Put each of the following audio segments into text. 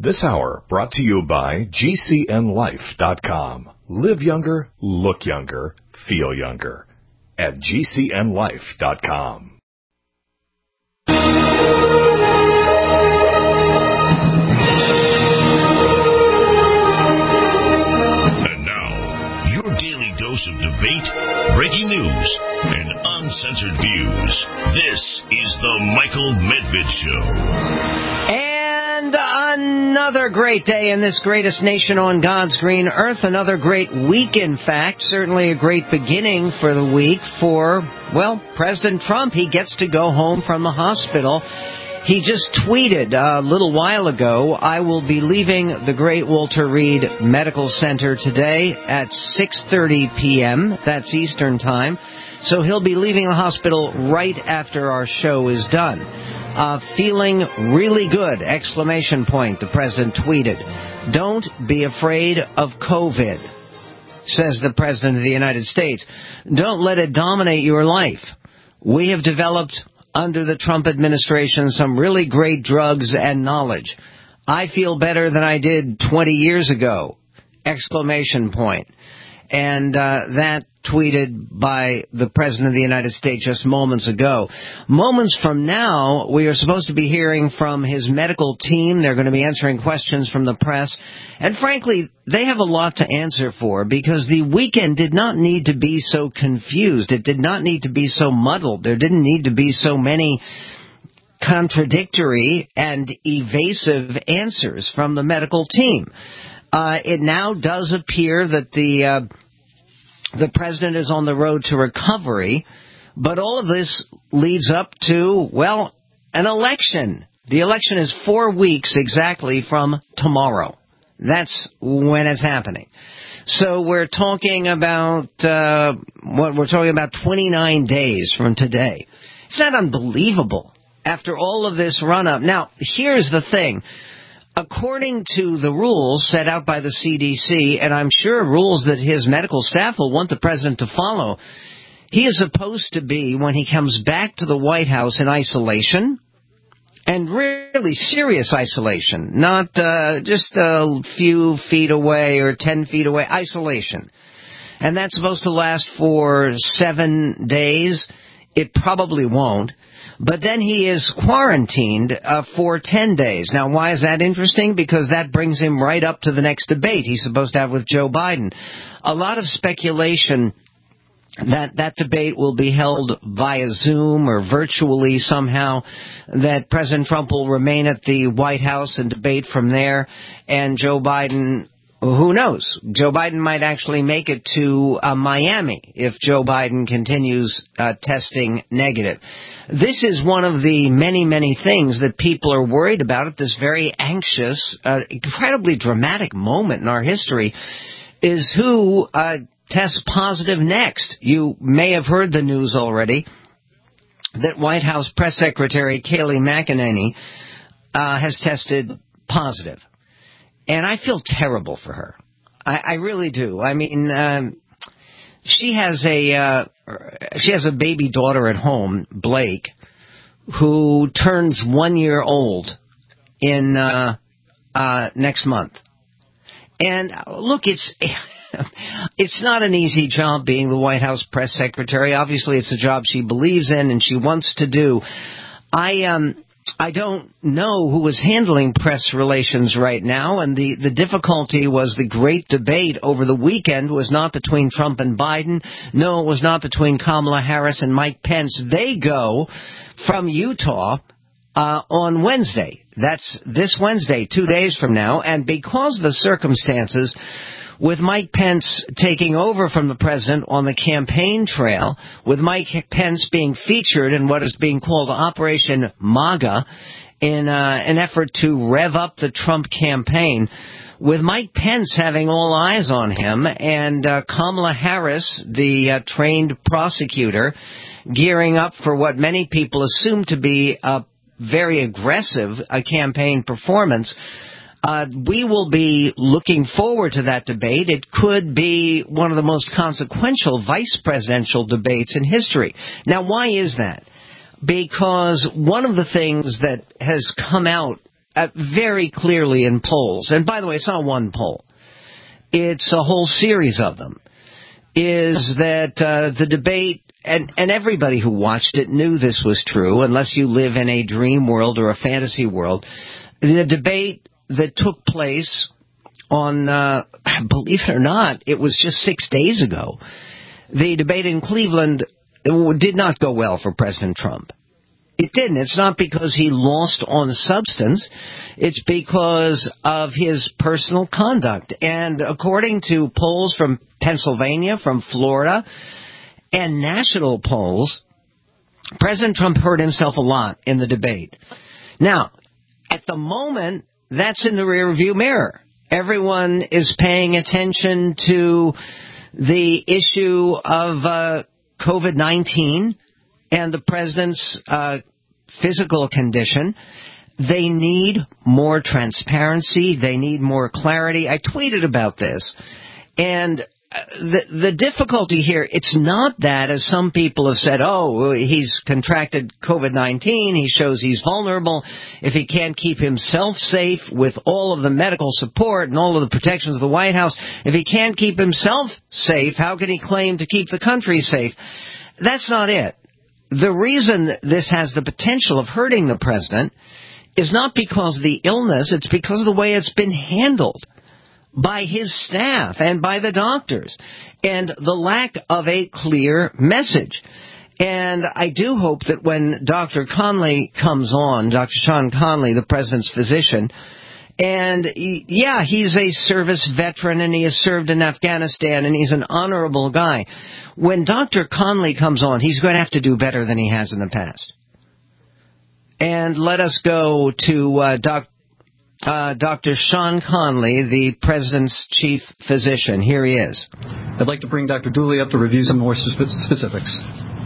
This hour brought to you by GCNLife.com. Live younger, look younger, feel younger at GCNLife.com. And now, your daily dose of debate, breaking news, and uncensored views. This is the Michael Medved Show. And another great day in this greatest nation on God's green earth. Another great week, in fact. Certainly a great beginning for the week for, well, President Trump. He gets to go home from the hospital. He just tweeted a little while ago, I will be leaving the great Walter Reed Medical Center today at 6:30 p.m. That's Eastern Time. So he'll be leaving the hospital right after our show is done. Feeling really good, exclamation point, the president tweeted. Don't be afraid of COVID, says the president of the United States. Don't let it dominate your life. We have developed under the Trump administration some really great drugs and knowledge. I feel better than I did 20 years ago, exclamation point. And that tweeted by the President of the United States just moments ago. Moments from now, we are supposed to be hearing from his medical team. They're going to be answering questions from the press. And frankly, they have a lot to answer for because the weekend did not need to be so confused. It did not need to be so muddled. There didn't need to be so many contradictory and evasive answers from the medical team. It now does appear that the president is on the road to recovery, but all of this leads up to, well, an election. The election is 4 weeks exactly from tomorrow. That's when it's happening. So we're talking about, 29 days from today. Is that unbelievable after all of this run-up? Now, here's the thing. According to the rules set out by the CDC, and I'm sure rules that his medical staff will want the president to follow, he is supposed to be, when he comes back to the White House, in isolation, and really serious isolation, not just a few feet away or 10 feet away, isolation. And that's supposed to last for 7 days. It probably won't. But then he is quarantined for 10 days. Now, why is that interesting? Because that brings him right up to the next debate he's supposed to have with Joe Biden. A lot of speculation that debate will be held via Zoom or virtually somehow, that President Trump will remain at the White House and debate from there, and Joe Biden, who knows? Joe Biden might actually make it to Miami if Joe Biden continues testing negative. This is one of the many, many things that people are worried about at this very anxious, incredibly dramatic moment in our history, is who tests positive next. You may have heard the news already that White House Press Secretary Kayleigh McEnany has tested positive. And I feel terrible for her. I really do. I mean, she has a baby daughter at home, Blake, who turns 1 year old in next month. And look, it's not an easy job being the White House press secretary. Obviously, it's a job she believes in and she wants to do. I don't know who is handling press relations right now, and the difficulty was the great debate over the weekend was not between Trump and Biden. No, it was not between Kamala Harris and Mike Pence. They go from Utah on Wednesday. That's this Wednesday, 2 days from now, and because of the circumstances, with Mike Pence taking over from the president on the campaign trail, with Mike Pence being featured in what is being called Operation MAGA in an effort to rev up the Trump campaign, with Mike Pence having all eyes on him and Kamala Harris, the trained prosecutor, gearing up for what many people assume to be a very aggressive campaign performance. We will be looking forward to that debate. It could be one of the most consequential vice presidential debates in history. Now, why is that? Because one of the things that has come out very clearly in polls, and by the way, it's not one poll, it's a whole series of them, is that the debate, and everybody who watched it knew this was true, unless you live in a dream world or a fantasy world, the debate that took place on, believe it or not, it was just 6 days ago, the debate in Cleveland did not go well for President Trump. It didn't. It's not because he lost on substance. It's because of his personal conduct. And according to polls from Pennsylvania, from Florida, and national polls, President Trump hurt himself a lot in the debate. Now, at the moment, that's in the rearview mirror. Everyone is paying attention to the issue of COVID-19 and the president's physical condition. They need more transparency. They need more clarity. I tweeted about this. And the difficulty here, it's not that, as some people have said, oh, he's contracted COVID-19, he shows he's vulnerable. If he can't keep himself safe with all of the medical support and all of the protections of the White House, if he can't keep himself safe, how can he claim to keep the country safe? That's not it. The reason this has the potential of hurting the president is not because of the illness, it's because of the way it's been handled by his staff and by the doctors, and the lack of a clear message. And I do hope that when Dr. Conley comes on, Dr. Sean Conley, the president's physician, and yeah, he's a service veteran and he has served in Afghanistan and he's an honorable guy. When Dr. Conley comes on, he's going to have to do better than he has in the past. And let us go to Dr. Sean Conley, the president's chief physician. Here he is. I'd like to bring Dr. Dooley up to review some more specifics.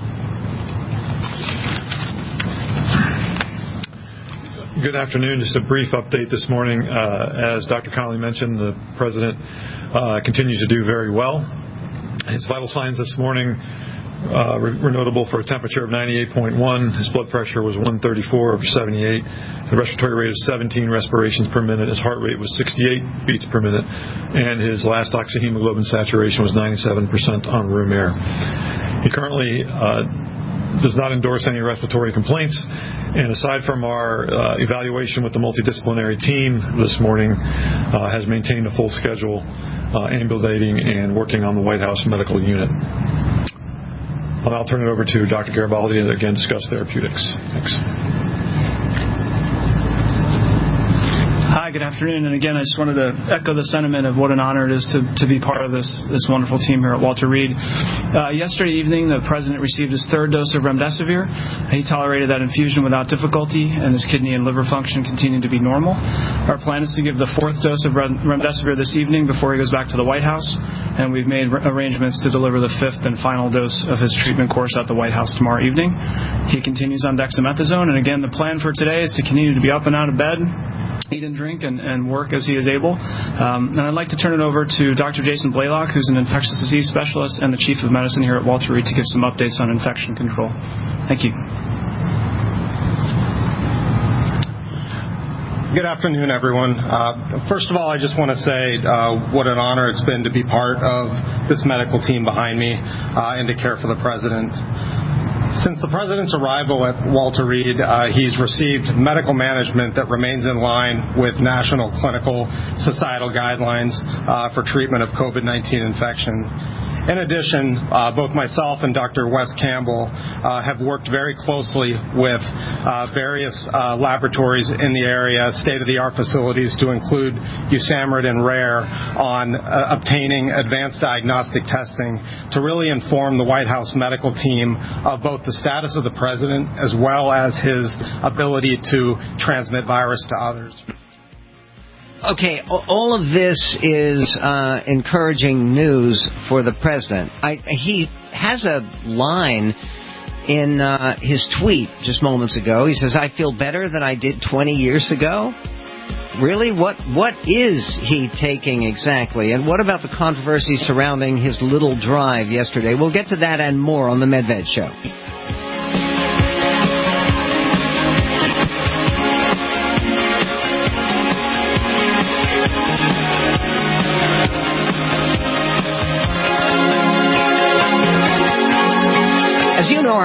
Good afternoon. Just a brief update this morning. As Dr. Conley mentioned, the president continues to do very well. His vital signs this morning were notable for a temperature of 98.1. His blood pressure was 134/78. The respiratory rate of 17 respirations per minute. His heart rate was 68 beats per minute. And his last oxyhemoglobin saturation was 97% on room air. He currently does not endorse any respiratory complaints. And aside from our evaluation with the multidisciplinary team this morning, has maintained a full schedule, ambulating and working on the White House medical unit. I'll turn it over to Dr. Garibaldi to again discuss therapeutics. Thanks. Hi, good afternoon. And again, I just wanted to echo the sentiment of what an honor it is to be part of this wonderful team here at Walter Reed. Yesterday evening, the president received his third dose of remdesivir. He tolerated that infusion without difficulty, and his kidney and liver function continued to be normal. Our plan is to give the fourth dose of remdesivir this evening before he goes back to the White House, and we've made arrangements to deliver the fifth and final dose of his treatment course at the White House tomorrow evening. He continues on dexamethasone, and again, the plan for today is to continue to be up and out of bed, eat and drink, and work as he is able. And I'd like to turn it over to Dr. Jason Blaylock, who's an infectious disease specialist and the chief of medicine here at Walter Reed, to give some updates on infection control. Thank you. Good afternoon, everyone. First of all, I just want to say what an honor it's been to be part of this medical team behind me and to care for the president. Since the president's arrival at Walter Reed, he's received medical management that remains in line with national clinical societal guidelines for treatment of COVID-19 infection. In addition, both myself and Dr. Wes Campbell have worked very closely with various laboratories in the area, state-of-the-art facilities to include USAMRIID and RARE, on obtaining advanced diagnostic testing to really inform the White House medical team of both the status of the president as well as his ability to transmit virus to others. Okay, all of this is encouraging news for the president. He has a line in his tweet just moments ago. He says, "I feel better than I did 20 years ago." Really? What is he taking exactly? And what about the controversy surrounding his little drive yesterday? We'll get to that and more on the MedVed Show.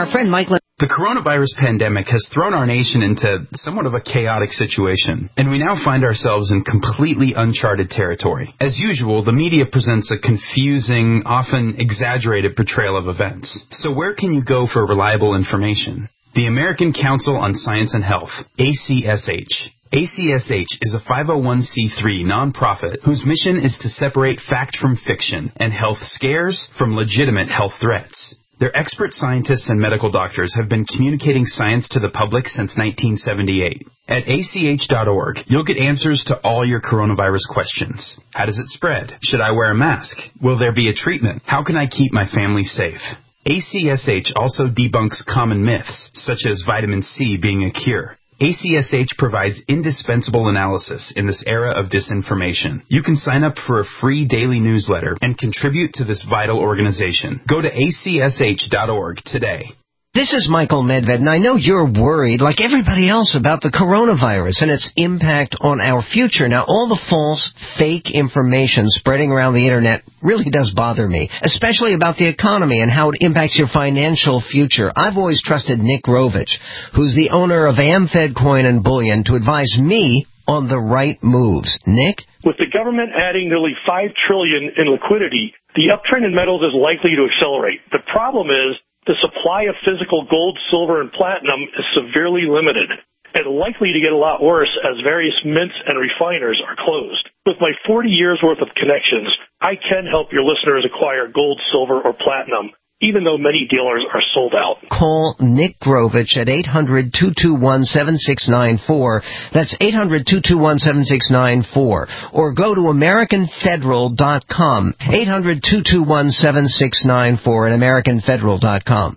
Our friend Mike... The coronavirus pandemic has thrown our nation into somewhat of a chaotic situation, and we now find ourselves in completely uncharted territory. As usual, the media presents a confusing, often exaggerated portrayal of events. So where can you go for reliable information? The American Council on Science and Health, ACSH. ACSH is a 501c3 nonprofit whose mission is to separate fact from fiction and health scares from legitimate health threats. Their expert scientists and medical doctors have been communicating science to the public since 1978. At ACH.org, you'll get answers to all your coronavirus questions. How does it spread? Should I wear a mask? Will there be a treatment? How can I keep my family safe? ACSH also debunks common myths, such as vitamin C being a cure. ACSH provides indispensable analysis in this era of disinformation. You can sign up for a free daily newsletter and contribute to this vital organization. Go to ACSH.org today. This is Michael Medved, and I know you're worried, like everybody else, about the coronavirus and its impact on our future. Now, all the false, fake information spreading around the Internet really does bother me, especially about the economy and how it impacts your financial future. I've always trusted Nick Grovich, who's the owner of AmFed Coin and Bullion, to advise me on the right moves. Nick? With the government adding nearly $5 trillion in liquidity, the uptrend in metals is likely to accelerate. The problem is, the supply of physical gold, silver, and platinum is severely limited and likely to get a lot worse as various mints and refiners are closed. With my 40 years' worth of connections, I can help your listeners acquire gold, silver, or platinum, even though many dealers are sold out. Call Nick Grovich at 800-221-7694. That's 800-221-7694. Or go to AmericanFederal.com. 800-221-7694 at AmericanFederal.com.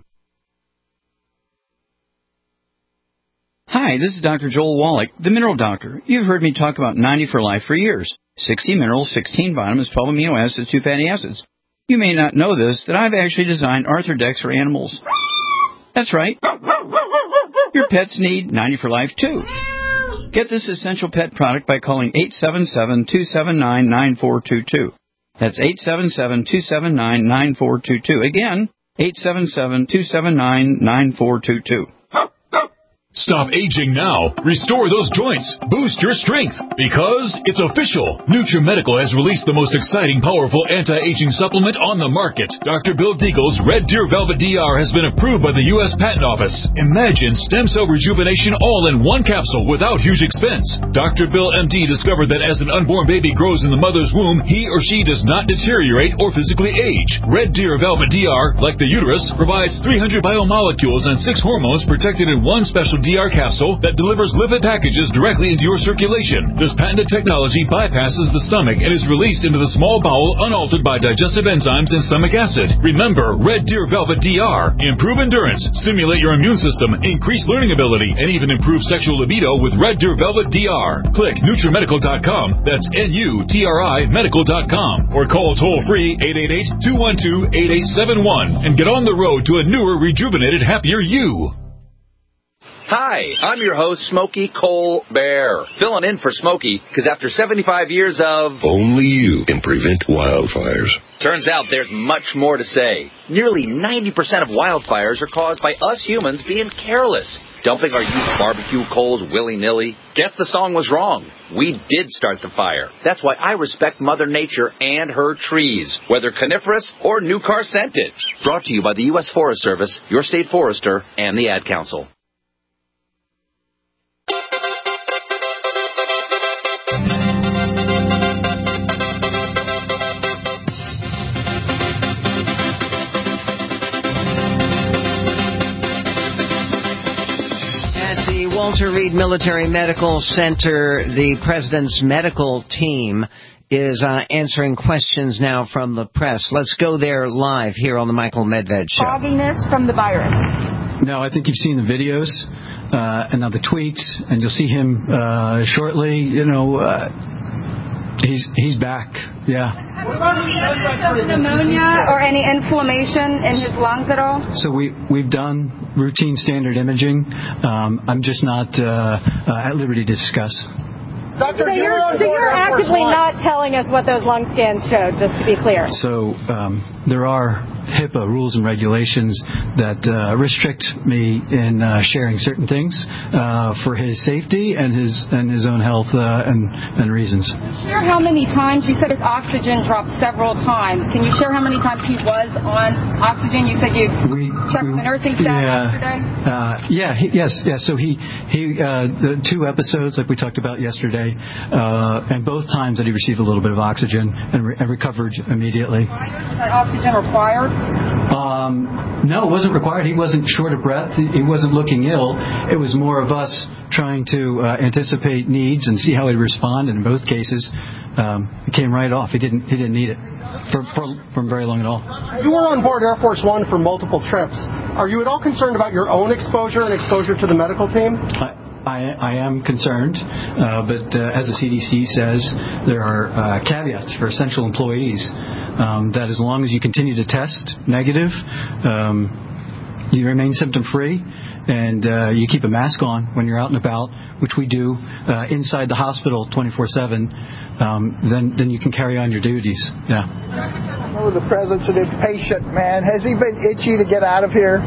Hi, this is Dr. Joel Wallach, the Mineral Doctor. You've heard me talk about 90 for Life for years. 60 minerals, 16 vitamins, 12 amino acids, 2 fatty acids. You may not know this, that I've actually designed Arthrodex for animals. That's right. Your pets need 90 for Life, too. Get this essential pet product by calling 877-279-9422. That's 877-279-9422. Again, 877-279-9422. Stop aging now. Restore those joints. Boost your strength. Because it's official. NutriMedical has released the most exciting, powerful anti-aging supplement on the market. Dr. Bill Deagle's Red Deer Velvet DR has been approved by the U.S. Patent Office. Imagine stem cell rejuvenation all in one capsule without huge expense. Dr. Bill MD discovered that as an unborn baby grows in the mother's womb, he or she does not deteriorate or physically age. Red Deer Velvet DR, like the uterus, provides 300 biomolecules and 6 hormones protected in one special DR capsule that delivers lipid packages directly into your circulation. This patented technology bypasses the stomach and is released into the small bowel unaltered by digestive enzymes and stomach acid. Remember, Red Deer Velvet DR. Improve endurance, stimulate your immune system, increase learning ability, and even improve sexual libido with Red Deer Velvet DR. Click NutriMedical.com. That's NUTRI Medical.com. Or call toll-free 888-212-8871 and get on the road to a newer, rejuvenated, happier you. Hi, I'm your host, Smokey Colbert, filling in for Smokey, because after 75 years of... Only you can prevent wildfires. Turns out there's much more to say. Nearly 90% of wildfires are caused by us humans being careless, dumping our used barbecue coals willy-nilly. Guess the song was wrong. We did start the fire. That's why I respect Mother Nature and her trees, whether coniferous or new car scented. Brought to you by the U.S. Forest Service, your state forester, and the Ad Council. Walter Reed Military Medical Center, the President's medical team is answering questions now from the press. Let's go there live here on the Michael Medved Show. Fogginess from the virus. No, I think you've seen the videos and now the tweets, and you'll see him shortly. He's back. Yeah. Pneumonia or any inflammation in his lungs at all? So we've done routine standard imaging. I'm just not at liberty to discuss. Doctor, so you're actively not telling us what those lung scans showed, just to be clear. So there are HIPAA rules and regulations that restrict me in sharing certain things for his safety and his own health and reasons. Share how many times you said his oxygen dropped several times. Can you share how many times he was on oxygen? You said you checked with the nursing staff yesterday. So he the 2 episodes like we talked about yesterday, and both times that he received a little bit of oxygen and recovered immediately. Was that oxygen required? No, it wasn't required. He wasn't short of breath. He wasn't looking ill. It was more of us trying to anticipate needs and see how he'd respond. And in both cases, it came right off. He didn't need it for very long at all. You were on board Air Force One for multiple trips. Are you at all concerned about your own exposure and exposure to the medical team? I am concerned, but as the CDC says, there are caveats for essential employees that as long as you continue to test negative, you remain symptom-free, and you keep a mask on when you're out and about, which we do inside the hospital 24/7, then you can carry on your duties. Yeah. I know the president's an impatient man. Has he been itchy to get out of here?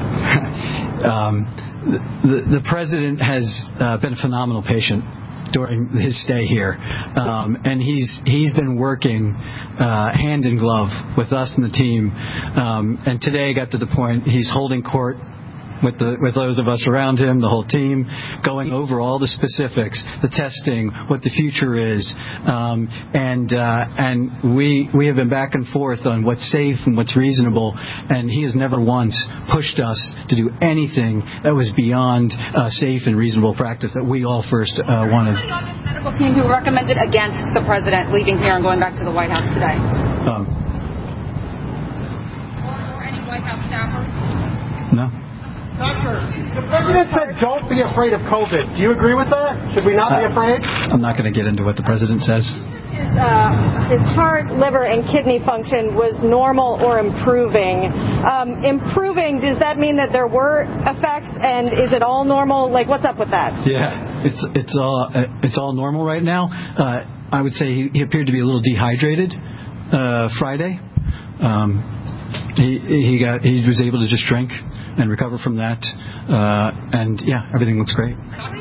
The president has been a phenomenal patient during his stay here, and he's been working hand in glove with us and the team, and today got to the point he's holding court with those of us around him, the whole team, going over all the specifics, the testing, what the future is, and we have been back and forth on what's safe and what's reasonable, and he has never once pushed us to do anything that was beyond safe and reasonable practice that we all first wanted. Medical team who recommended against the president leaving here and going back to the White House today. Or any White House staffers? No. Doctor, the president said don't be afraid of COVID. Do you agree with that? Should we not be afraid? I'm not going to get into what the president says. His heart, liver, and kidney function was normal or improving. Improving, does that mean that there were effects, and is it all normal? Like, what's up with that? Yeah, it's all normal right now. I would say he appeared to be a little dehydrated Friday. He was able to just drink and recover from that, and yeah, everything looks great.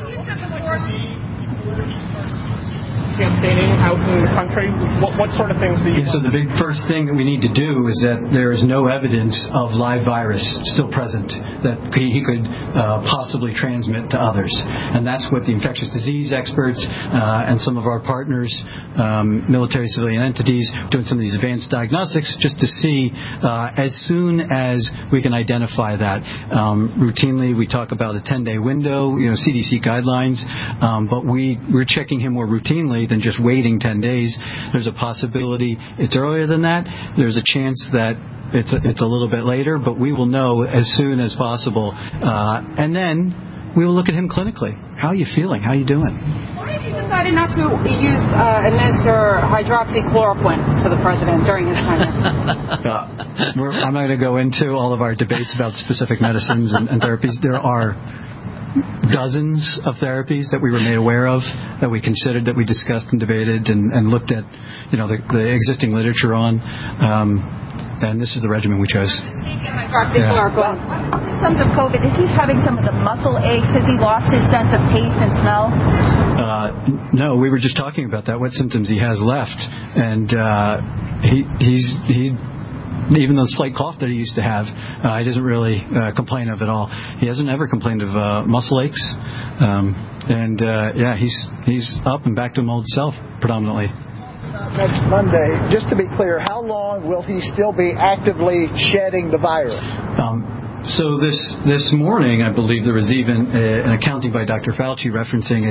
Campaigning out in the country, what sort of things do you? So the big first thing that we need to do is that there is no evidence of live virus still present that he could possibly transmit to others, and that's what the infectious disease experts and some of our partners, military civilian entities, doing some of these advanced diagnostics just to see as soon as we can identify that. Routinely, we talk about a 10-day window, CDC guidelines, but we're checking him more routinely than just waiting 10 days. There's a possibility it's earlier than that. There's a chance that it's a little bit later, but we will know as soon as possible. And then we will look at him clinically. How are you feeling? How are you doing? Why have you decided not to administer hydroxychloroquine to the president during his time? I'm not going to go into all of our debates about specific medicines and therapies. There are dozens of therapies that we were made aware of, that we considered, that we discussed and debated and looked at, the existing literature on, and this is the regimen we chose. Hydroxychloroquine. Symptoms of COVID, is he having some of the muscle aches? Has he lost his sense of taste and smell? No, we were just talking about that, what symptoms he has left, and he's even the slight cough that he used to have, he doesn't really complain of at all. He hasn't ever complained of muscle aches, and he's up and back to his old self predominantly. Next Monday, just to be clear, how long will he still be actively shedding the virus? So this morning, I believe there was even an accounting by Dr. Fauci referencing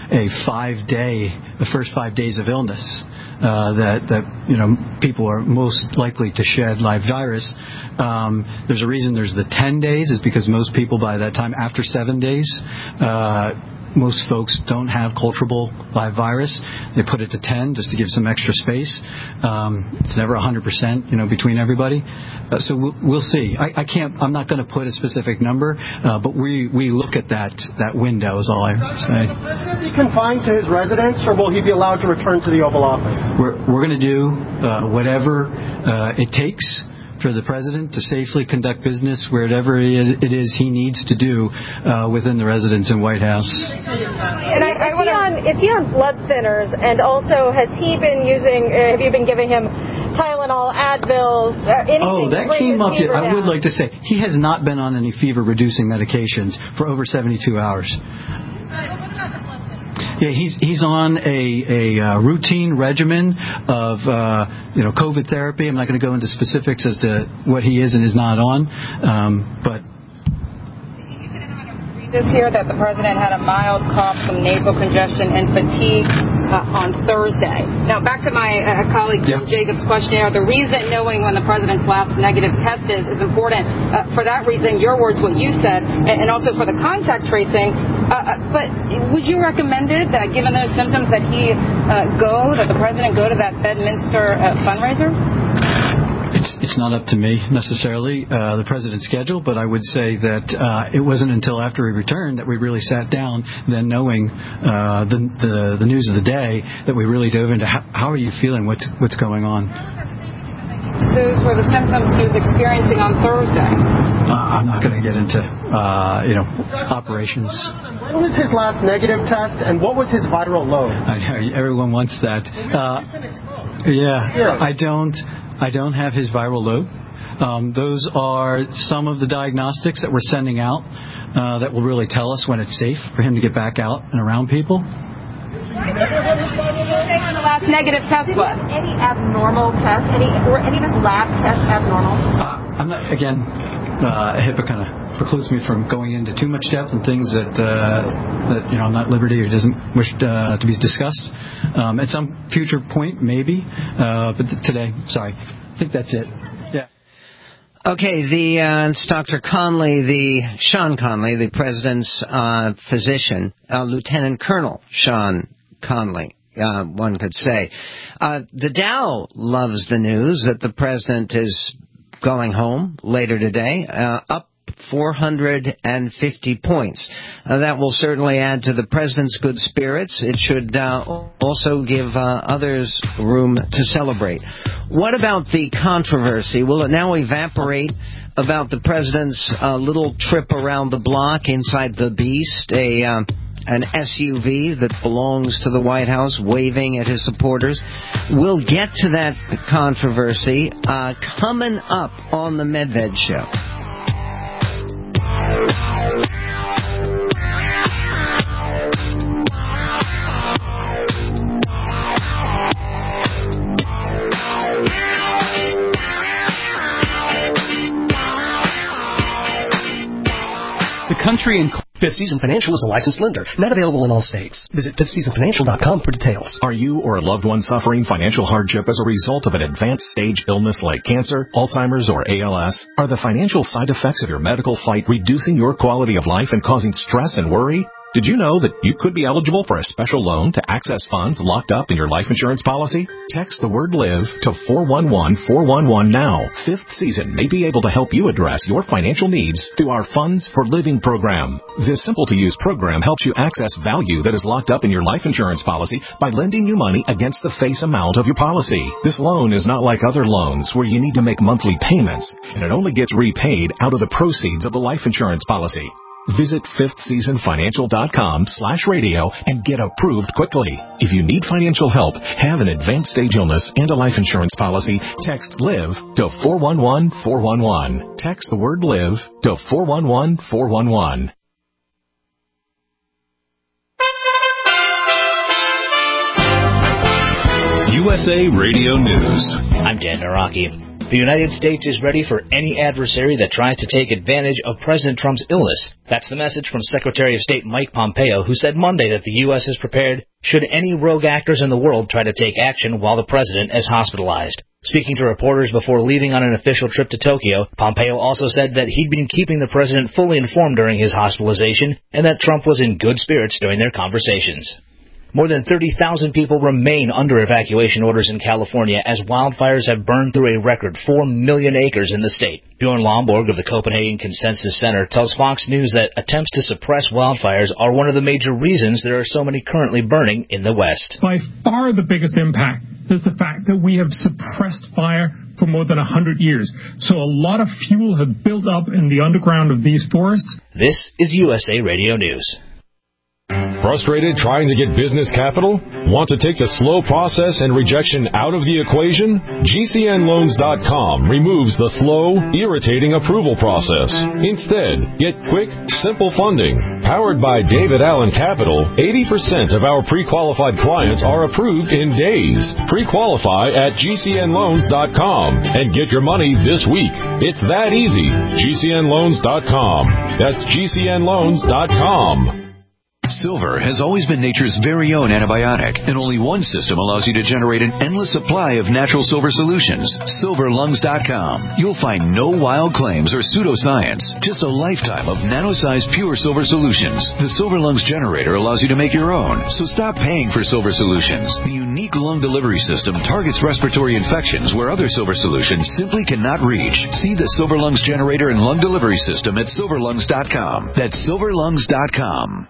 the first 5 days of illness that people are most likely to shed live virus. There's a reason there's the 10 days is because most people by that time, after 7 days, most folks don't have culturable live virus. They put it to 10 just to give some extra space. It's never 100%, between everybody. So we'll see. I'm not going to put a specific number, but we look at that window is all I say. Will the president be confined to his residence, or will he be allowed to return to the Oval Office? We're going to do whatever it takes for the president to safely conduct business wherever it is he needs to do within the residence and White House. And is he on blood thinners? And also, have you been giving him Tylenol, Advil, anything? That came up. I would like to say he has not been on any fever-reducing medications for over 72 hours. Yeah, he's on a routine regimen of COVID therapy. I'm not going to go into specifics as to what he is and is not on, but. This here that the president had a mild cough, some nasal congestion, and fatigue on Thursday. Now, back to my colleague Jim Jacobs' questionnaire. The reason knowing when the president's last negative test is important. For that reason, your words, what you said, and also for the contact tracing. But would you recommend it that, given those symptoms, that the president go to that Bedminster fundraiser? It's not up to me necessarily, the president's schedule, but I would say that it wasn't until after he returned that we really sat down, then knowing the news of the day, that we really dove into how are you feeling, what's going on. Those were the symptoms he was experiencing on Thursday. I'm not going to get into operations. When was his last negative test, and what was his viral load? I know everyone wants that. I don't have his viral load. Those are some of the diagnostics that we're sending out that will really tell us when it's safe for him to get back out and around people. When the last negative test was? Any abnormal tests? Were any of his lab tests abnormal? I'm not, again, HIPAA kind of precludes me from going into too much depth and things that I'm not at liberty or doesn't wish to be discussed. At some future point, maybe, but today, sorry. I think that's it. Yeah. Okay, it's Dr. Conley, Sean Conley, the president's physician, Lieutenant Colonel Sean Conley, one could say. The Dow loves the news that the president is going home later today, up 450 points. That will certainly add to the president's good spirits. It should also give others room to celebrate. What about the controversy? Will it now evaporate about the president's little trip around the block inside the Beast, an SUV that belongs to the White House, waving at his supporters? We'll get to that controversy coming up on the Medved Show. The country in Fifth Season Financial is a licensed lender, not available in all states. Visit fifthseasonfinancial.com for details. Are you or a loved one suffering financial hardship as a result of an advanced stage illness like cancer, Alzheimer's, or ALS? Are the financial side effects of your medical fight reducing your quality of life and causing stress and worry? Did you know that you could be eligible for a special loan to access funds locked up in your life insurance policy? Text the word LIVE to 411-411 now. Fifth Season may be able to help you address your financial needs through our Funds for Living program. This simple-to-use program helps you access value that is locked up in your life insurance policy by lending you money against the face amount of your policy. This loan is not like other loans where you need to make monthly payments, and it only gets repaid out of the proceeds of the life insurance policy. Visit fifthseasonfinancial.com/radio and get approved quickly. If you need financial help, have an advanced stage illness, and a life insurance policy, text LIVE to 411-411. Text the word LIVE to 411-411. USA Radio News. I'm Dan Naraki. The United States is ready for any adversary that tries to take advantage of President Trump's illness. That's the message from Secretary of State Mike Pompeo, who said Monday that the U.S. is prepared should any rogue actors in the world try to take action while the president is hospitalized. Speaking to reporters before leaving on an official trip to Tokyo, Pompeo also said that he'd been keeping the president fully informed during his hospitalization and that Trump was in good spirits during their conversations. More than 30,000 people remain under evacuation orders in California as wildfires have burned through a record 4 million acres in the state. Bjorn Lomborg of the Copenhagen Consensus Center tells Fox News that attempts to suppress wildfires are one of the major reasons there are so many currently burning in the West. By far the biggest impact is the fact that we have suppressed fire for more than 100 years. So a lot of fuel have built up in the underground of these forests. This is USA Radio News. Frustrated trying to get business capital? Want to take the slow process and rejection out of the equation? GCNLoans.com removes the slow, irritating approval process. Instead, get quick, simple funding. Powered by David Allen Capital, 80% of our pre-qualified clients are approved in days. Pre-qualify at GCNLoans.com and get your money this week. It's that easy. GCNLoans.com. That's GCNLoans.com. Silver has always been nature's very own antibiotic, and only one system allows you to generate an endless supply of natural silver solutions. SilverLungs.com. You'll find no wild claims or pseudoscience, just a lifetime of nano-sized pure silver solutions. The Silver Lungs generator allows you to make your own, so stop paying for silver solutions. The unique lung delivery system targets respiratory infections where other silver solutions simply cannot reach. See the Silver Lungs generator and lung delivery system at SilverLungs.com. That's SilverLungs.com.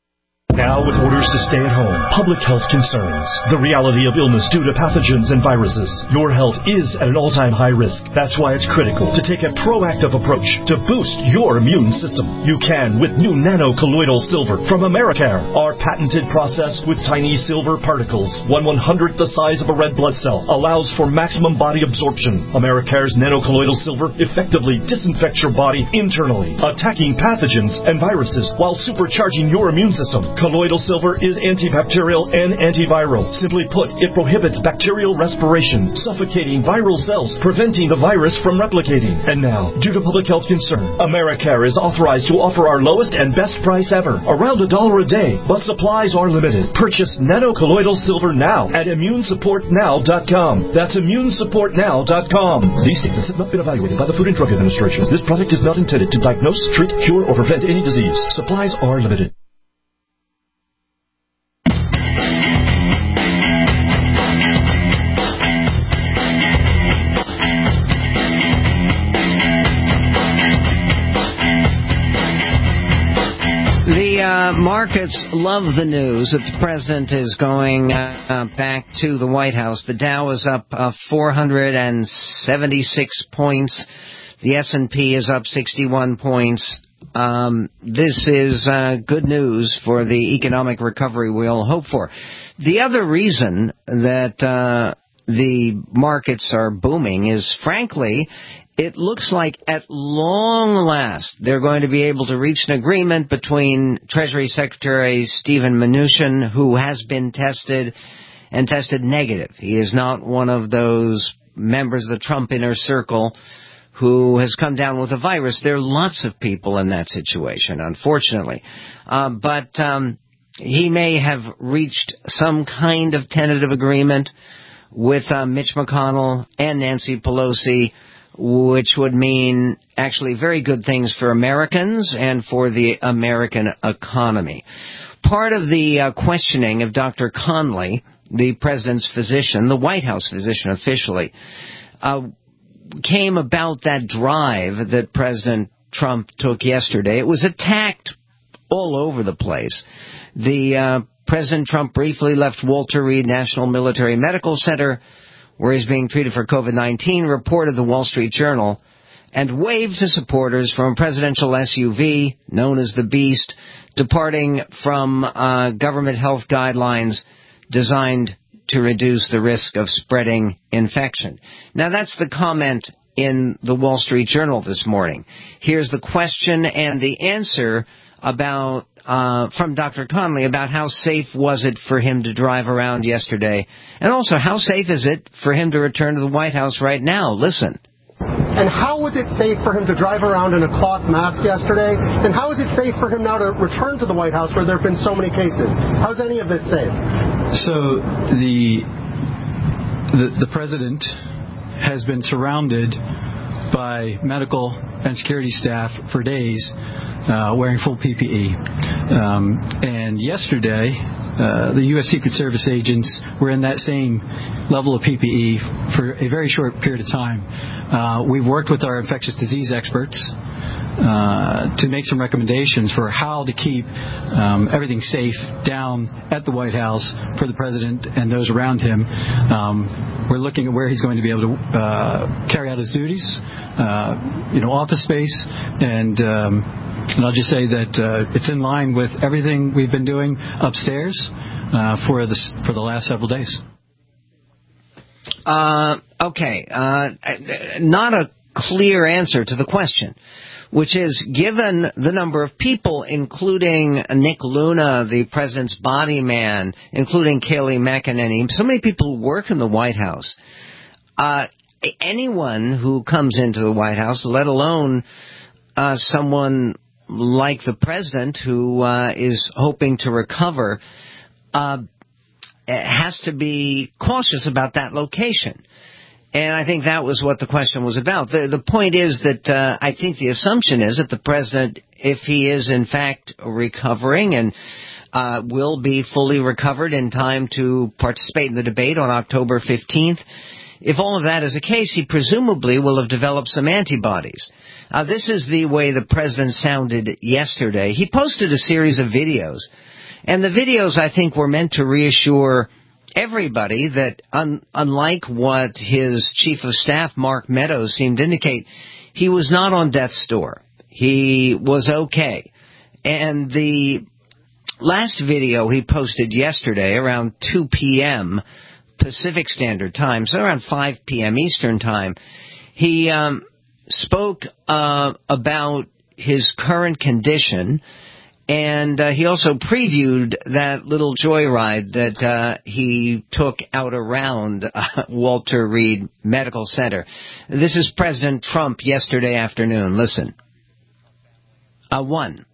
Now with orders to stay at home, public health concerns, the reality of illness due to pathogens and viruses, your health is at an all-time high risk. That's why it's critical to take a proactive approach to boost your immune system. You can with new nano-colloidal silver from Americare. Our patented process with tiny silver particles, 1/100th the size of a red blood cell, allows for maximum body absorption. Americare's nano-colloidal silver effectively disinfects your body internally, attacking pathogens and viruses while supercharging your immune system. Colloidal silver is antibacterial and antiviral. Simply put, it prohibits bacterial respiration, suffocating viral cells, preventing the virus from replicating. And now, due to public health concern, Americare is authorized to offer our lowest and best price ever, around $1 a day, but supplies are limited. Purchase nano-colloidal silver now at ImmuneSupportNow.com. That's ImmuneSupportNow.com. These statements have not been evaluated by the Food and Drug Administration. This product is not intended to diagnose, treat, cure, or prevent any disease. Supplies are limited. Markets love the news that the president is going back to the White House. The Dow is up 476 points. The S&P is up 61 points. This is good news for the economic recovery we all hope for. The other reason that the markets are booming is, frankly, it looks like at long last they're going to be able to reach an agreement between Treasury Secretary Steven Mnuchin, who has been tested and tested negative. He is not one of those members of the Trump inner circle who has come down with a virus. There are lots of people in that situation, unfortunately. But he may have reached some kind of tentative agreement with Mitch McConnell and Nancy Pelosi, which would mean actually very good things for Americans and for the American economy. Part of the questioning of Dr. Conley, the president's physician, the White House physician officially, came about that drive that President Trump took yesterday. It was attacked all over the place. President Trump briefly left Walter Reed National Military Medical Center, where he's being treated for COVID-19, reported the Wall Street Journal, and waved to supporters from a presidential SUV known as the Beast, departing from government health guidelines designed to reduce the risk of spreading infection. Now, that's the comment in the Wall Street Journal this morning. Here's the question and the answer about from Dr. Conley about how safe was it for him to drive around yesterday, and also how safe is it for him to return to the White House right now. Listen. And how was it safe for him to drive around in a cloth mask yesterday? And how is it safe for him now to return to the White House where there have been so many cases? How's any of this safe? So the president has been surrounded by medical and security staff for days wearing full PPE. And yesterday, the U.S. Secret Service agents were in that same level of PPE for a very short period of time. We've worked with our infectious disease experts to make some recommendations for how to keep everything safe down at the White House for the president and those around him. We're looking at where he's going to be able to carry out his duties, office space, and I'll just say that it's in line with everything we've been doing upstairs for the last several days. Okay. Not a clear answer to the question, which is, given the number of people, including Nick Luna, the president's body man, including Kayleigh McEnany, so many people who work in the White House, anyone who comes into the White House, let alone someone like the president who is hoping to recover, has to be cautious about that location. And I think that was what the question was about. The point is that I think the assumption is that the president, if he is in fact recovering and will be fully recovered in time to participate in the debate on October 15th, if all of that is the case, he presumably will have developed some antibodies. This is the way the president sounded yesterday. He posted a series of videos, and the videos, I think, were meant to reassure everybody that unlike what his chief of staff, Mark Meadows, seemed to indicate, he was not on death's door. He was okay. And the last video he posted yesterday around 2 p.m. Pacific Standard Time, so around 5 p.m. Eastern Time, he spoke about his current condition, and he also previewed that little joyride that he took out around Walter Reed Medical Center. This is President Trump yesterday afternoon. Listen. One.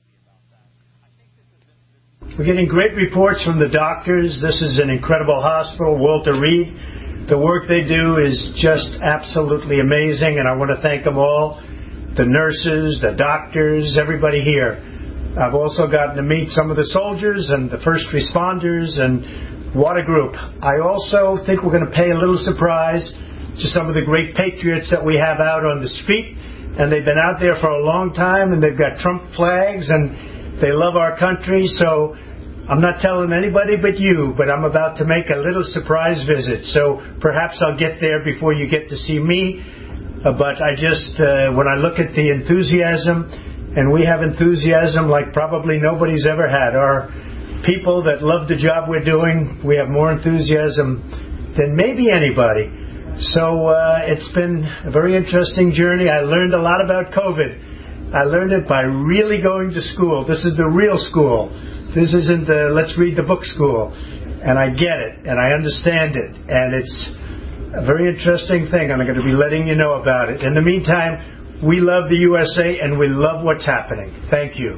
We're getting great reports from the doctors. This is an incredible hospital, Walter Reed. The work they do is just absolutely amazing, and I want to thank them all, the nurses, the doctors, everybody here. I've also gotten to meet some of the soldiers and the first responders, and what a group. I also think we're going to pay a little surprise to some of the great patriots that we have out on the street, and they've been out there for a long time, and they've got Trump flags, and they love our country, so I'm not telling anybody but you, but I'm about to make a little surprise visit, so perhaps I'll get there before you get to see me. But I just, when I look at the enthusiasm, and we have enthusiasm like probably nobody's ever had. Our people that love the job we're doing, we have more enthusiasm than maybe anybody. So it's been a very interesting journey. I learned a lot about COVID. I learned it by really going to school. This is the real school. This isn't the let's read the book school. And I get it, and I understand it, and it's a very interesting thing, and I'm going to be letting you know about it. In the meantime, we love the USA, and we love what's happening. Thank you.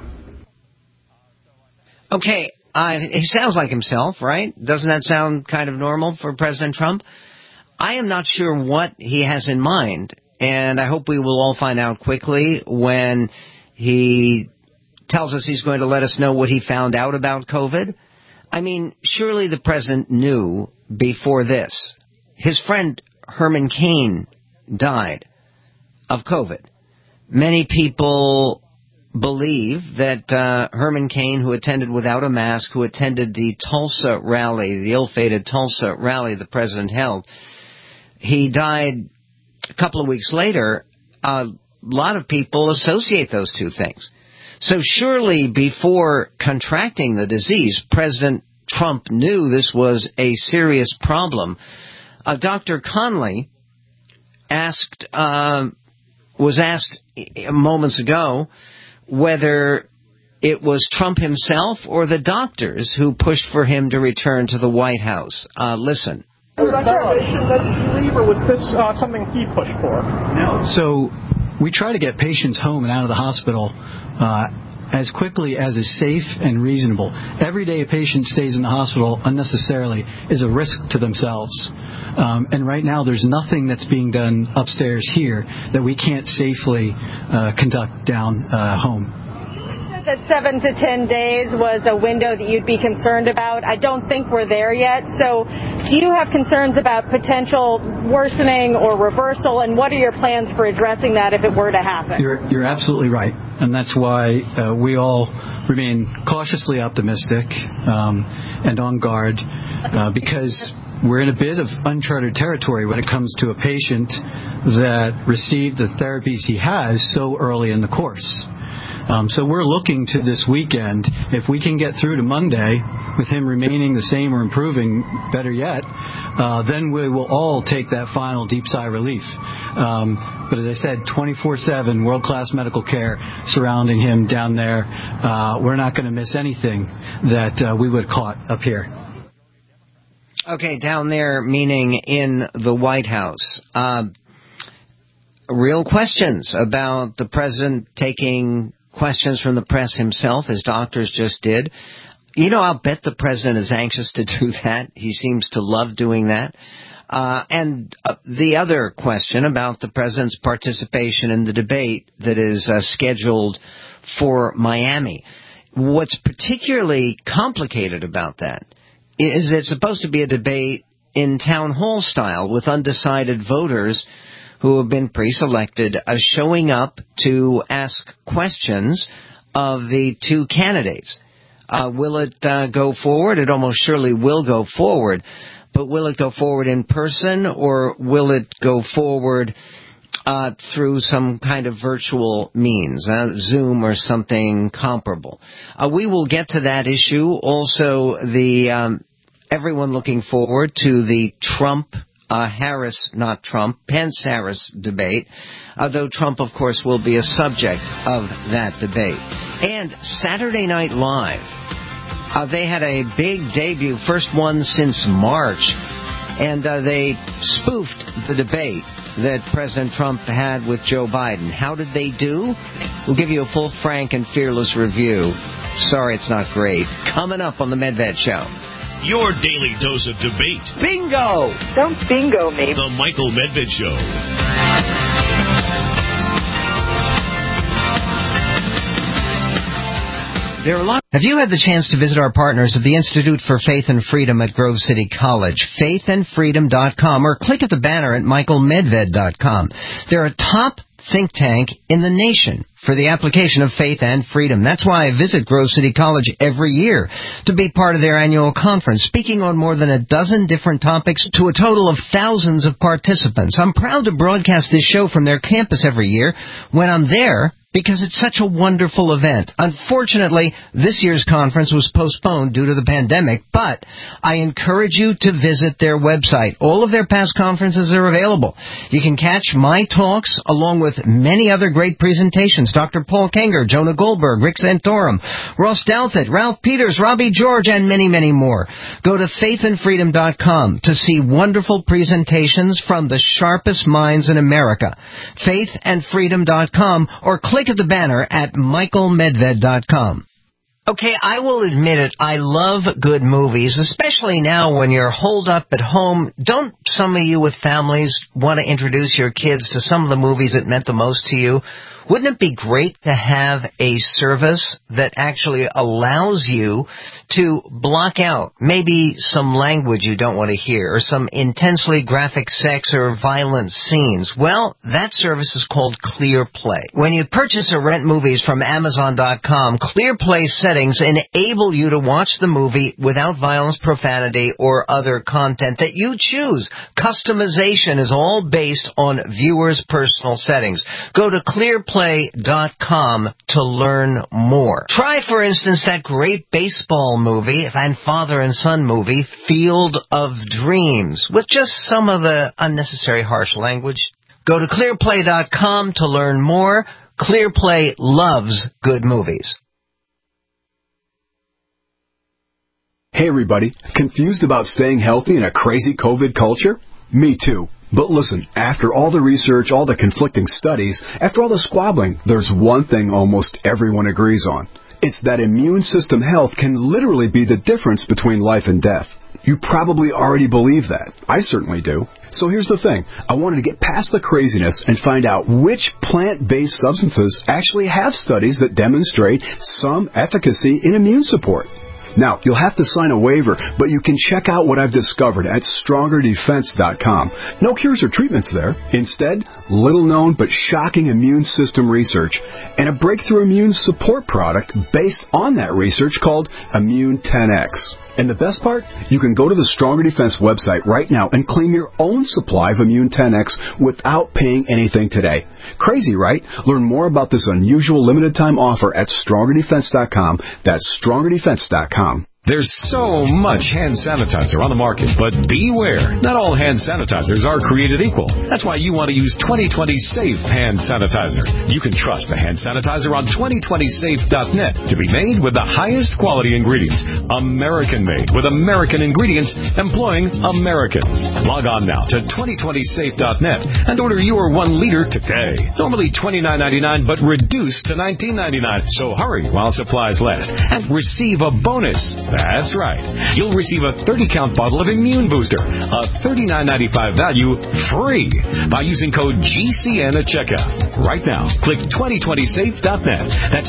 Okay, he sounds like himself, right? Doesn't that sound kind of normal for President Trump? I am not sure what he has in mind, and I hope we will all find out quickly when he tells us he's going to let us know what he found out about COVID. I mean, surely the president knew before this. His friend Herman Cain died of COVID. Many people believe that Herman Cain, who attended without a mask, who attended the Tulsa rally, the ill-fated Tulsa rally the president held, he died a couple of weeks later. A lot of people associate those two things. So surely before contracting the disease, President Trump knew this was a serious problem. Dr. Conley was asked moments ago whether it was Trump himself or the doctors who pushed for him to return to the White House. Listen. Was that information that you leave, or was this something he pushed for? No. So we try to get patients home and out of the hospital as quickly as is safe and reasonable. Every day a patient stays in the hospital unnecessarily is a risk to themselves. And right now there's nothing that's being done upstairs here that we can't safely conduct down home. That 7 to 10 days was a window that you'd be concerned about. I don't think we're there yet. So do you have concerns about potential worsening or reversal, and what are your plans for addressing that if it were to happen? You're absolutely right, and that's why we all remain cautiously optimistic and on guard because we're in a bit of uncharted territory when it comes to a patient that received the therapies he has so early in the course. So we're looking to this weekend, if we can get through to Monday with him remaining the same or improving, better yet, then we will all take that final deep sigh of relief. But as I said, 24/7 world-class medical care surrounding him down there. We're not going to miss anything that we would have caught up here. Okay, down there meaning in the White House. Real questions about the president taking questions from the press himself, as doctors just did. You know, I'll bet the president is anxious to do that. He seems to love doing that. And the other question about the president's participation in the debate that is scheduled for Miami. What's particularly complicated about that is it's supposed to be a debate in town hall style with undecided voters who have been pre-selected showing up to ask questions of the two candidates. Will it go forward? It almost surely will go forward. But will it go forward in person, or will it go forward through some kind of virtual means, Zoom or something comparable? We will get to that issue. Also, everyone looking forward to the Pence-Harris debate, though Trump, of course, will be a subject of that debate. And Saturday Night Live, they had a big debut, first one since March, and they spoofed the debate that President Trump had with Joe Biden. How did they do? We'll give you a full, frank, and fearless review. Sorry it's not great. Coming up on The Medved Show. Your daily dose of debate. Bingo! Don't bingo me. The Michael Medved Show. Have you had the chance to visit our partners at the Institute for Faith and Freedom at Grove City College, faithandfreedom.com, or click at the banner at michaelmedved.com. They're a top think tank in the nation for the application of faith and freedom. That's why I visit Grove City College every year to be part of their annual conference, speaking on more than a dozen different topics to a total of thousands of participants. I'm proud to broadcast this show from their campus every year when I'm there, because it's such a wonderful event. Unfortunately, this year's conference was postponed due to the pandemic, but I encourage you to visit their website. All of their past conferences are available. You can catch my talks along with many other great presentations. Dr. Paul Kenger, Jonah Goldberg, Rick Santorum, Ross Douthat, Ralph Peters, Robbie George, and many, many more. Go to faithandfreedom.com to see wonderful presentations from the sharpest minds in America. Faithandfreedom.com, or click at the banner at michaelmedved.com. Okay, I will admit it, I love good movies, especially now when you're holed up at home. Don't some of you with families want to introduce your kids to some of the movies that meant the most to you? Wouldn't it be great to have a service that actually allows you to block out maybe some language you don't want to hear, or some intensely graphic sex or violent scenes? Well, that service is called ClearPlay. When you purchase or rent movies from Amazon.com, ClearPlay settings enable you to watch the movie without violence, profanity, or other content that you choose. Customization is all based on viewers' personal settings. Go to ClearPlay.com to learn more. Try, for instance, that great baseball movie and father and son movie, Field of Dreams, with just some of the unnecessary harsh language. Go to ClearPlay.com to learn more. ClearPlay loves good movies. Hey everybody, confused about staying healthy in a crazy COVID culture? Me too. But listen, after all the research, all the conflicting studies, after all the squabbling, there's one thing almost everyone agrees on. It's that immune system health can literally be the difference between life and death. You probably already believe that. I certainly do. So here's the thing. I wanted to get past the craziness and find out which plant-based substances actually have studies that demonstrate some efficacy in immune support. Now, you'll have to sign a waiver, but you can check out what I've discovered at StrongerDefense.com. No cures or treatments there. Instead, little-known but shocking immune system research and a breakthrough immune support product based on that research called Immune 10X. And the best part? You can go to the Stronger Defense website right now and claim your own supply of Immune 10X without paying anything today. Crazy, right? Learn more about this unusual limited-time offer at StrongerDefense.com. That's StrongerDefense.com. There's so much hand sanitizer on the market, but beware. Not all hand sanitizers are created equal. That's why you want to use 2020 Safe Hand Sanitizer. You can trust the hand sanitizer on 2020safe.net to be made with the highest quality ingredients. American-made with American ingredients employing Americans. Log on now to 2020safe.net and order your 1 liter today. Normally $29.99, but reduced to $19.99. So hurry while supplies last and receive a bonus. That's right. You'll receive a 30-count bottle of Immune Booster, a $39.95 value, free by using code GCN at checkout. Right now, click 2020safe.net. That's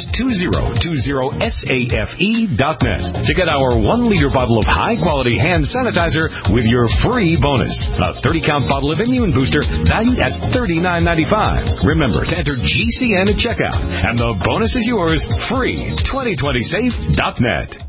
2020safe.net to get our 1-liter bottle of high-quality hand sanitizer with your free bonus. A 30-count bottle of Immune Booster valued at $39.95. Remember to enter GCN at checkout, and the bonus is yours free. 2020safe.net.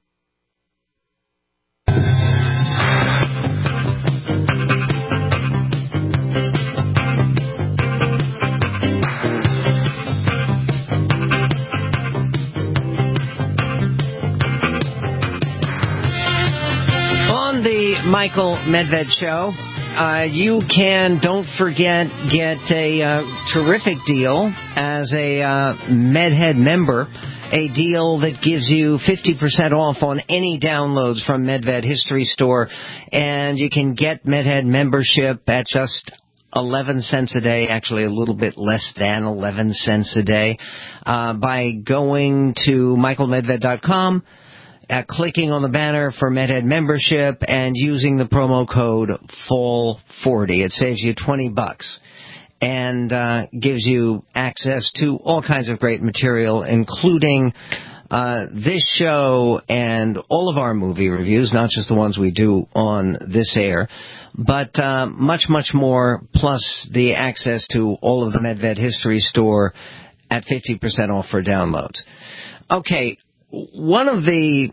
Michael Medved Show. You can, don't forget, get a terrific deal as a MedHead member, a deal that gives you 50% off on any downloads from Medved History Store, and you can get MedHead membership at just 11 cents a day, actually a little bit less than 11 cents a day, by going to michaelmedved.com, clicking on the banner for MedHead membership and using the promo code FALL40. It saves you $20 and gives you access to all kinds of great material, including this show and all of our movie reviews, not just the ones we do on this air, but much, much more, plus the access to all of the Medved History Store at 50% off for downloads. Okay, one of the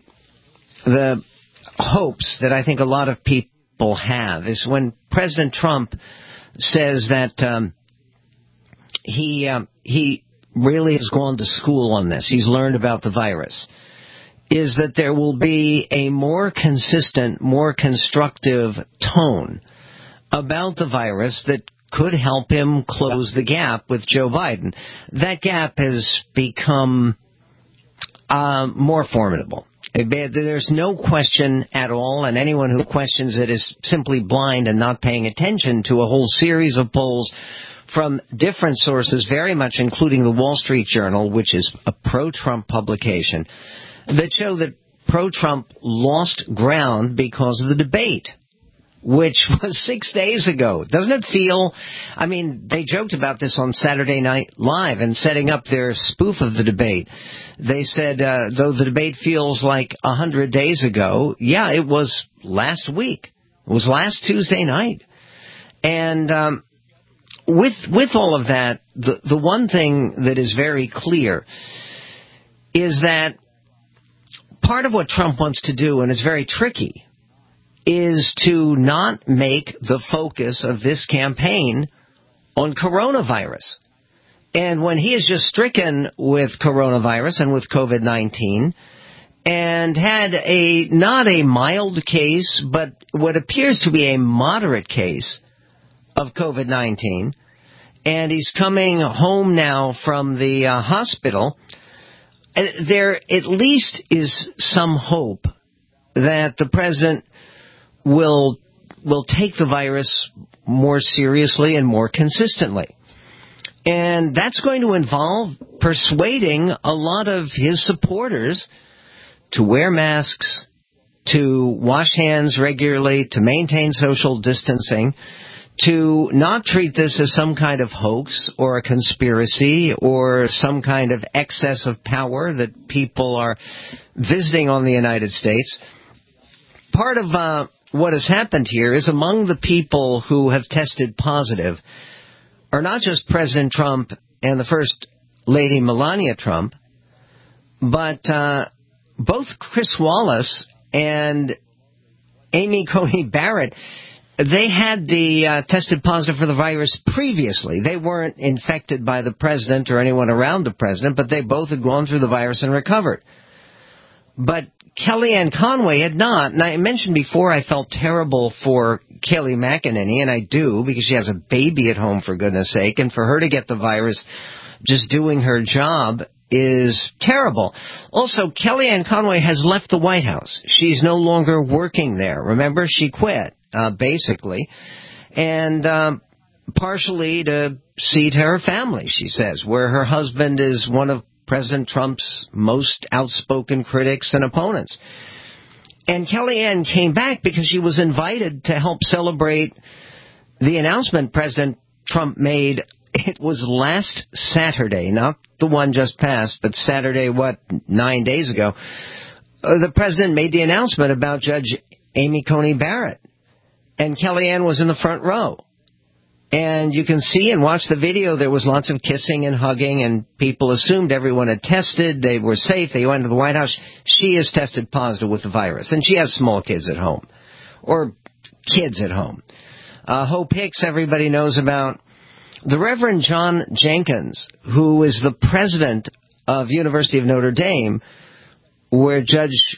hopes that I think a lot of people have is when President Trump says that he really has gone to school on this, he's learned about the virus, is that there will be a more consistent, more constructive tone about the virus that could help him close the gap with Joe Biden. That gap has become more formidable. There's no question at all, and anyone who questions it is simply blind and not paying attention to a whole series of polls from different sources, very much including the Wall Street Journal, which is a pro-Trump publication, that show that pro-Trump lost ground because of the debate, which was 6 days ago. Doesn't it feel, I mean, they joked about this on Saturday Night Live and setting up their spoof of the debate. They said, though the debate feels like 100 days ago, yeah, it was last week. It was last Tuesday night. And with all of that, the one thing that is very clear is that part of what Trump wants to do, and it's very tricky, is to not make the focus of this campaign on coronavirus. And when he is just stricken with coronavirus and with COVID-19 and had not a mild case, but what appears to be a moderate case of COVID-19, and he's coming home now from the hospital, there at least is some hope that the president will take the virus more seriously and more consistently. And that's going to involve persuading a lot of his supporters to wear masks, to wash hands regularly, to maintain social distancing, to not treat this as some kind of hoax or a conspiracy or some kind of excess of power that people are visiting on the United States. Part of what has happened here is among the people who have tested positive are not just President Trump and the First Lady Melania Trump, but both Chris Wallace and Amy Coney Barrett. They had tested positive for the virus previously. They weren't infected by the president or anyone around the president, but they both had gone through the virus and recovered. But Kellyanne Conway had not. And I mentioned before I felt terrible for Kayleigh McEnany, and I do, because she has a baby at home, for goodness sake, and for her to get the virus just doing her job is terrible. Also, Kellyanne Conway has left the White House. She's no longer working there. Remember, she quit. Basically, and partially to see to her family, she says, where her husband is one of President Trump's most outspoken critics and opponents. And Kellyanne came back because she was invited to help celebrate the announcement President Trump made. It was last Saturday, not the one just passed, but Saturday, 9 days ago. The president made the announcement about Judge Amy Coney Barrett. And Kellyanne was in the front row. And you can see and watch the video, there was lots of kissing and hugging, and people assumed everyone had tested, they were safe, they went to the White House. She is tested positive with the virus, and she has small kids at home, or kids at home. Hope Hicks, everybody knows about. The Reverend John Jenkins, who is the president of University of Notre Dame, where Judge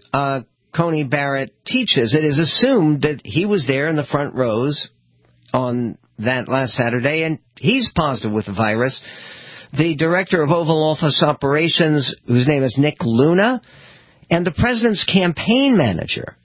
Coney Barrett teaches, it is assumed that he was there in the front rows on that last Saturday, and he's positive with the virus. The director of Oval Office Operations, whose name is Nick Luna, and the president's campaign manager,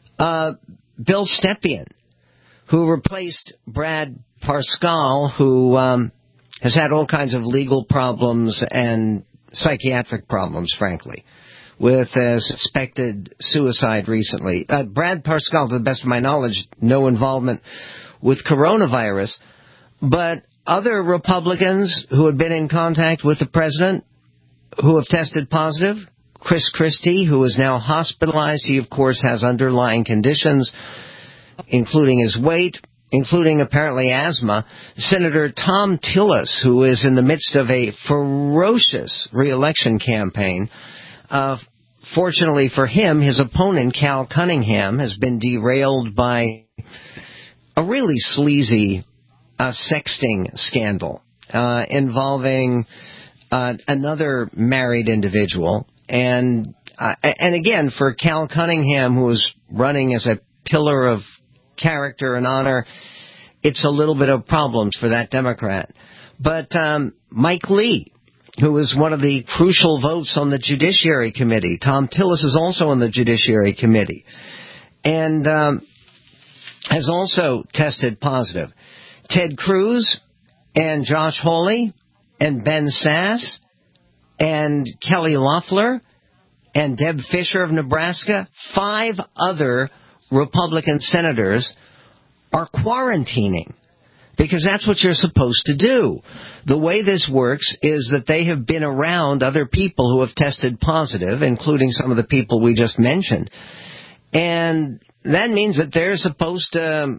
Bill Stepien, who replaced Brad Parscale, who has had all kinds of legal problems and psychiatric problems, frankly, with a suspected suicide recently. Brad Parscale, to the best of my knowledge, no involvement with coronavirus, but other Republicans who had been in contact with the president who have tested positive. Chris Christie, who is now hospitalized. He, of course, has underlying conditions, including his weight, including apparently asthma. Senator Thom Tillis, who is in the midst of a ferocious re-election campaign. Fortunately for him, his opponent, Cal Cunningham, has been derailed by a really sleazy sexting scandal involving another married individual. And again, for Cal Cunningham, who is running as a pillar of character and honor, it's a little bit of problems for that Democrat. But Mike Lee, who is one of the crucial votes on the Judiciary Committee. Thom Tillis is also on the Judiciary Committee and has also tested positive. Ted Cruz and Josh Hawley and Ben Sass and Kelly Loeffler and Deb Fisher of Nebraska, 5 other Republican senators are quarantining. Because that's what you're supposed to do. The way this works is that they have been around other people who have tested positive, including some of the people we just mentioned. And that means that they're supposed to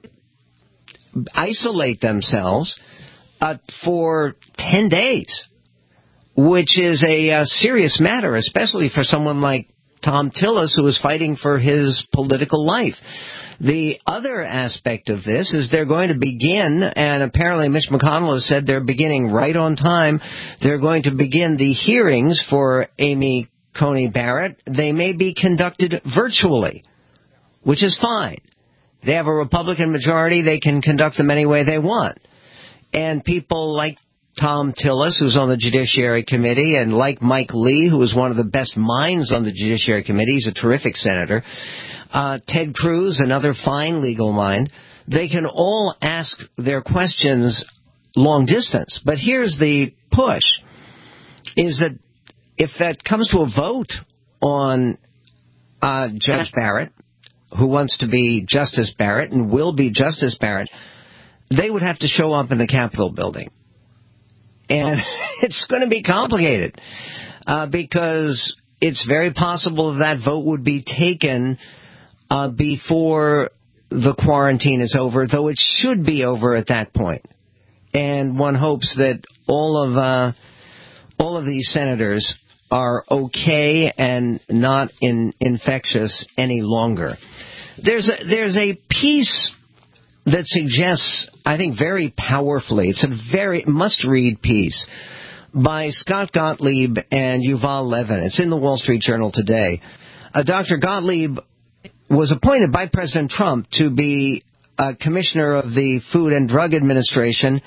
isolate themselves for 10 days, which is a serious matter, especially for someone like Thom Tillis, who is fighting for his political life. The other aspect of this is they're going to begin, and apparently Mitch McConnell has said they're beginning right on time, they're going to begin the hearings for Amy Coney Barrett. They may be conducted virtually, which is fine. They have a Republican majority. They can conduct them any way they want. And people like Thom Tillis, who's on the Judiciary Committee, and like Mike Lee, who is one of the best minds on the Judiciary Committee, he's a terrific senator, Ted Cruz, another fine legal mind, they can all ask their questions long distance. But here's the push, is that if that comes to a vote on Judge Barrett, who wants to be Justice Barrett and will be Justice Barrett, they would have to show up in the Capitol building. And it's going to be complicated because it's very possible that vote would be taken before the quarantine is over, though it should be over at that point. And one hopes that all of these senators are okay and not infectious any longer. There's a piece that suggests, I think very powerfully, it's a very must-read piece by Scott Gottlieb and Yuval Levin. It's in the Wall Street Journal today. Dr. Gottlieb was appointed by President Trump to be Commissioner of the Food and Drug Administration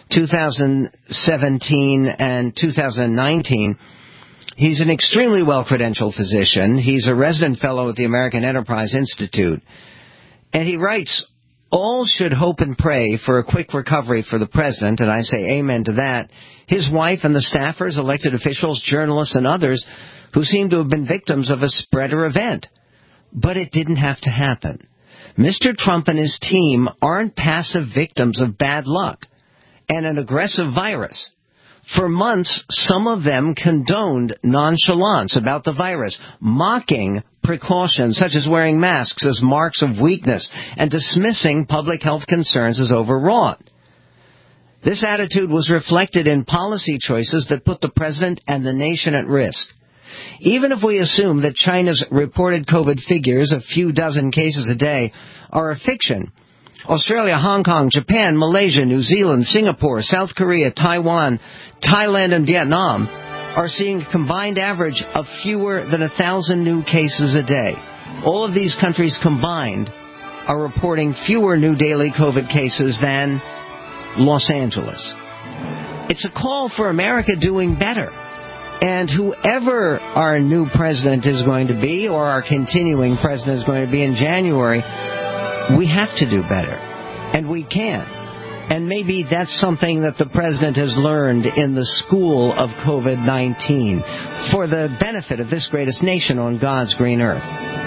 2017 and 2019. He's an extremely well-credentialed physician. He's a resident fellow at the American Enterprise Institute. And he writes, all should hope and pray for a quick recovery for the president, and I say amen to that, his wife and the staffers, elected officials, journalists, and others who seem to have been victims of a spreader event. But it didn't have to happen. Mr. Trump and his team aren't passive victims of bad luck and an aggressive virus. For months, some of them condoned nonchalance about the virus, mocking precautions such as wearing masks as marks of weakness and dismissing public health concerns as overwrought. This attitude was reflected in policy choices that put the president and the nation at risk. Even if we assume that China's reported COVID figures, a few dozen cases a day, are a fiction, Australia, Hong Kong, Japan, Malaysia, New Zealand, Singapore, South Korea, Taiwan, Thailand, and Vietnam are seeing a combined average of fewer than 1,000 new cases a day. All of these countries combined are reporting fewer new daily COVID cases than Los Angeles. It's a call for America doing better. And whoever our new president is going to be, or our continuing president is going to be in January, we have to do better. And we can. And maybe that's something that the president has learned in the school of COVID-19 for the benefit of this greatest nation on God's green earth.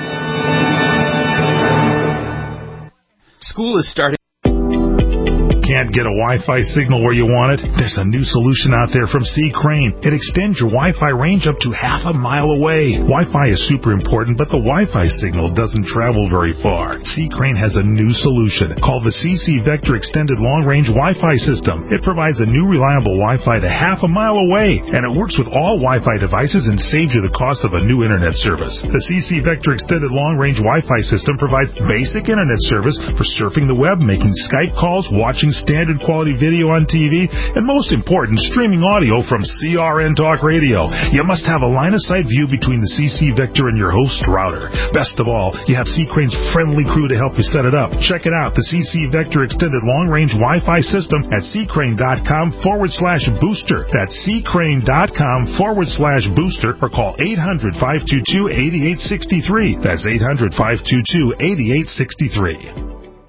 School is starting. Can't get a Wi-Fi signal where you want it? There's a new solution out there from C. Crane. It extends your Wi-Fi range up to half a mile away. Wi-Fi is super important, but the Wi-Fi signal doesn't travel very far. C. Crane has a new solution called the CC Vector Extended Long Range Wi-Fi System. It provides a new reliable Wi-Fi to half a mile away, and it works with all Wi-Fi devices and saves you the cost of a new internet service. The CC Vector Extended Long Range Wi-Fi System provides basic internet service for surfing the web, making Skype calls, watching standard quality video on TV, and most important, streaming audio from CRN Talk Radio. You must have a line-of-sight view between the CC Vector and your host router. Best of all, you have C. Crane's friendly crew to help you set it up. Check it out, the CC Vector Extended Long Range Wi-Fi System at ccrane.com/booster. That's ccrane.com/booster, or call 800-522-8863. That's 800-522-8863.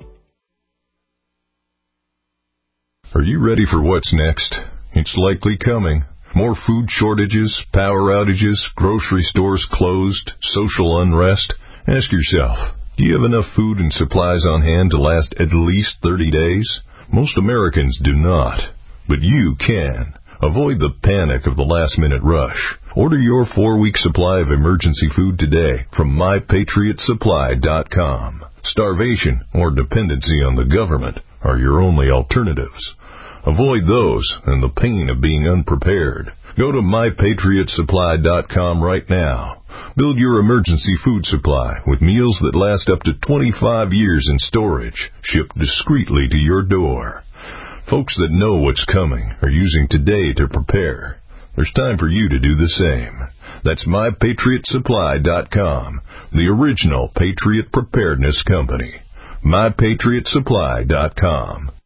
Are you ready for what's next? It's likely coming. More food shortages, power outages, grocery stores closed, social unrest. Ask yourself, do you have enough food and supplies on hand to last at least 30 days? Most Americans do not, but you can. Avoid the panic of the last-minute rush. Order your 4-week supply of emergency food today from MyPatriotSupply.com. Starvation or dependency on the government are your only alternatives. Avoid those and the pain of being unprepared. Go to MyPatriotSupply.com right now. Build your emergency food supply with meals that last up to 25 years in storage, shipped discreetly to your door. Folks that know what's coming are using today to prepare. There's time for you to do the same. That's MyPatriotSupply.com, the original Patriot Preparedness Company. MyPatriotSupply.com.